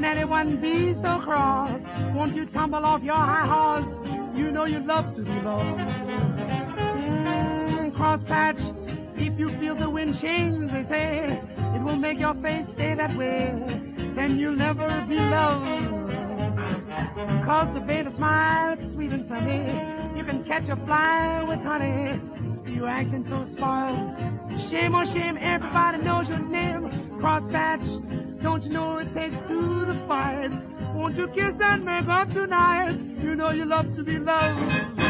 Can anyone be so cross? Won't you tumble off your high horse? You know you love to be loved. Crosspatch, if you feel the wind change, they say, it will make your face stay that way. Then you'll never be loved. Cause the baby smiles sweet and sunny. You can catch a fly with honey. You acting so spoiled. Shame on shame, everybody knows your name. Crosspatch, don't you know it takes two to fight? Won't you kiss and make up tonight? You know you love to be loved.